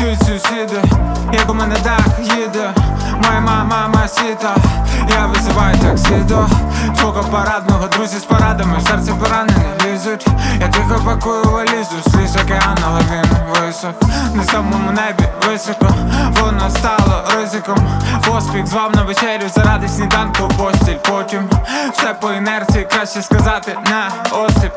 чують сусіди, як у мене дах їде. Моя мама сіта, я визиваю таксі до твого парадного. Друзі з порадами, в серце поранені лізуть. Я тихо пакую валізу, сліз океан, але він висох. На самому небі високо, воно стало ризиком. Поспіх звав на вечерю заради сніданку постіль. Потім все по інерції, краще сказати на осліп.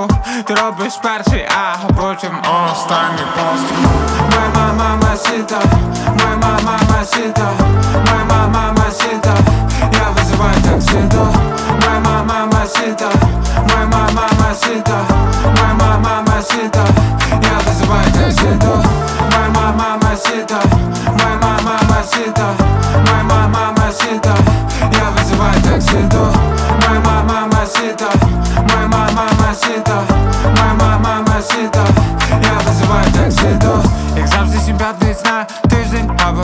Ти робиш перший, а потім останній постріл. Моя мама сіта, моя мама сіта, моя мама сіта, я визиваю таксі до. Моя мама сіта, моя мама сіта, моя мама сіта, я визиваю таксі до. Моя мама сіта, моя мама сіта, моя мама сіта, я визиваю таксі до. Моя мама сіта, моя мама сіта, моя мама сіта, я визиваю таксі до. Як завжди 7-5 на тиждень або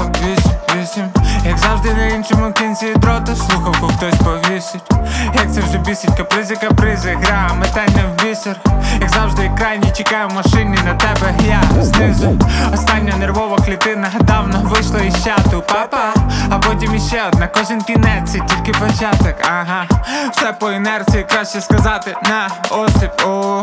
8. Як завжди на іншому кінці дрота слухавку хтось повісить. Як це вже бісить, капризи, гра, метання в бісер. Як завжди крайній, чекаю в машині на тебе, я знизу. Остання нервова клітина давно вийшла із чату, папа. А потім іще одна, кожен кінець, це тільки початок, ага. Все по інерції, краще сказати на осліп.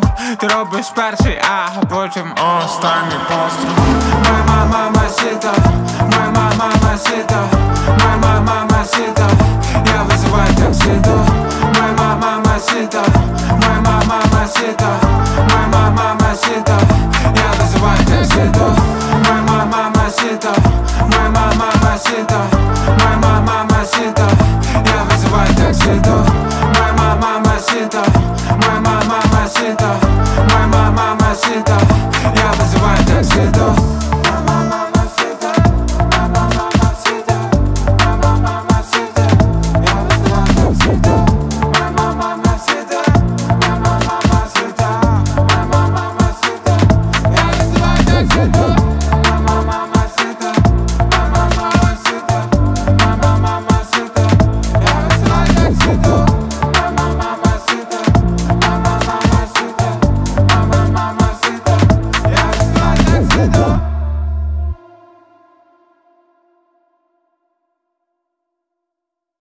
Ти робиш перший, а потім останній постріл. Моя мама сіта, моя мама сіта, моя мама сіта, я визиваю таксі до. Моя мама сіта, моя мама сіта, моя мама сіта, я визиваю таксі до. Моя мама сіта, моя мама сіта, моя мама сіта, я визиваю таксі до. Моя мама сіта, моя мама сіта, моя мама сіта, я визиваю таксі до. Get